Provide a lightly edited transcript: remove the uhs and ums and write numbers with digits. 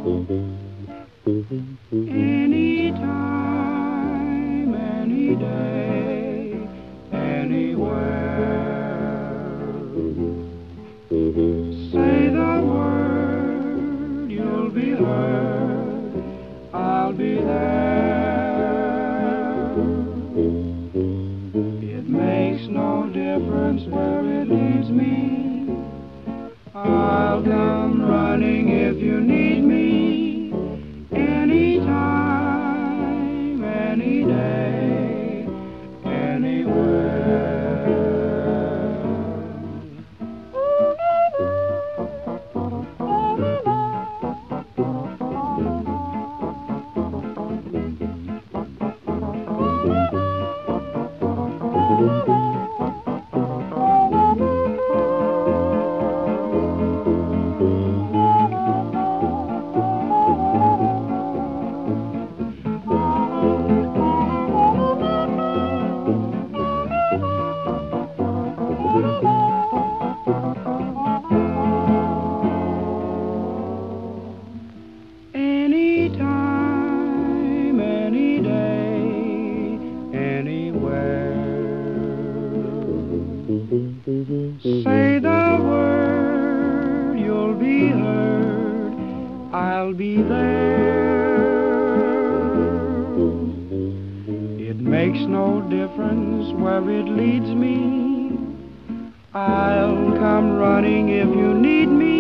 Anytime, any day, anywhere. Say the word, you'll be heard. I'll be there. It makes no difference where it leads me. I'll come running if you need me. Anytime, any day, anywhere. Anytime, any day, anywhere. Say the word, you'll be heard. I'll be there. It makes no difference where it leads me. I'll come running if you need me.